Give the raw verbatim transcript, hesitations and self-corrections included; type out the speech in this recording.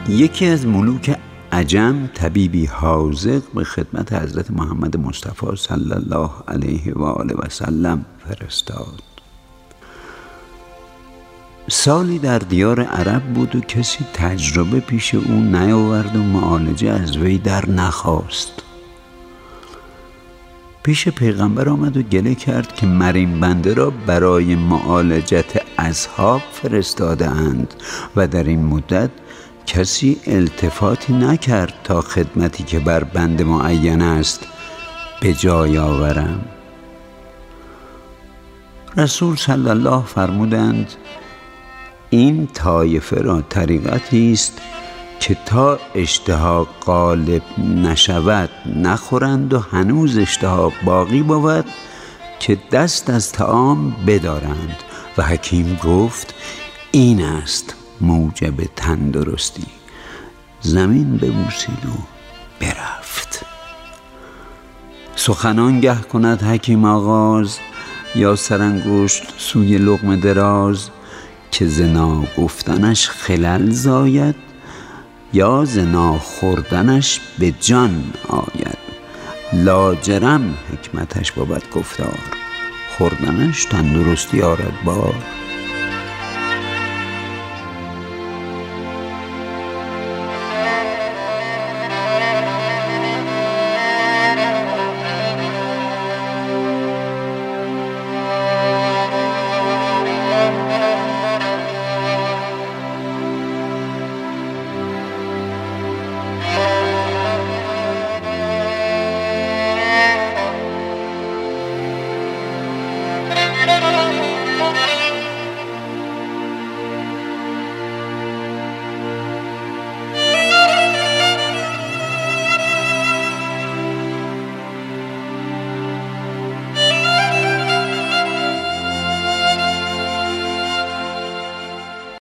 یکی از ملوک عجم طبیبی حاذق به خدمت حضرت محمد مصطفی صلی الله علیه و آله و سلم فرستاد. سالی در دیار عرب بود و کسی تجربه پیش او نیاورد و معالجه از وی در نخواست. پیش پیغمبر آمد و گله کرد که مریم بنده را برای معالجت اصحاب فرستاده اند و در این مدت کسی التفاتی نکرد تا خدمتی که بر بنده معین است به جای آورم. رسول صلی الله فرمودند این طایفه را طریقتی است که تا اشتها غالب نشود نخورند و هنوز اشتها باقی بود که دست از طعام بدارند. و حکیم گفت این است موجب تندرستی. زمین ببوسید و برفت. سخنان گه کند حکیم آغاز، یا سرانگشت سوی لقمه دراز، که زنا گفتنش خلل زاید، یا زنا خوردنش به جان آید. لاجرم حکمتش بود گفتار، خوردنش تندرستی آرد بار.